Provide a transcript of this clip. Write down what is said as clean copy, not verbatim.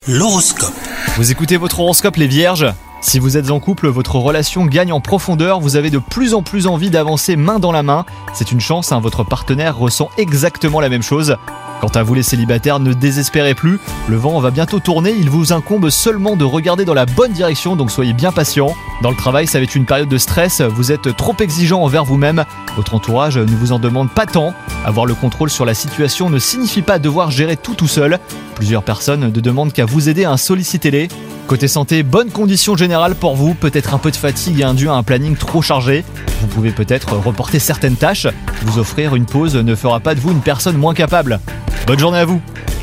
L'horoscope. Vous écoutez votre horoscope les vierges ? Si vous êtes en couple, votre relation gagne en profondeur, vous avez de plus en plus envie d'avancer main dans la main. C'est une chance, votre partenaire ressent exactement la même chose. Quant à vous les célibataires, ne désespérez plus, le vent va bientôt tourner, il vous incombe seulement de regarder dans la bonne direction, donc soyez bien patient. Dans le travail, ça va être une période de stress, vous êtes trop exigeant envers vous-même, votre entourage ne vous en demande pas tant. Avoir le contrôle sur la situation ne signifie pas devoir gérer tout seul. Plusieurs personnes ne demandent qu'à vous aider, sollicitez-les. Côté santé, bonne condition générale pour vous, peut-être un peu de fatigue dû à un planning trop chargé. Vous pouvez peut-être reporter certaines tâches, vous offrir une pause ne fera pas de vous une personne moins capable. Bonne journée à vous!